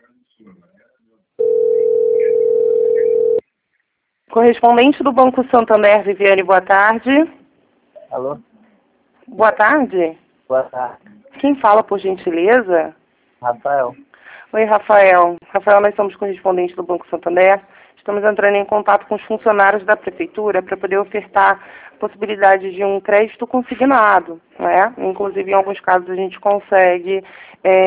Correspondente do Banco Santander, Viviane, boa tarde. Alô? Boa tarde. Boa tarde. Quem fala, por gentileza? Rafael. Oi, Rafael. Rafael, nós somos correspondentes do Banco Santander. Estamos entrando em contato com os funcionários da Prefeitura para poder ofertar a possibilidade de um crédito consignado, né? Inclusive, em alguns casos, a gente consegue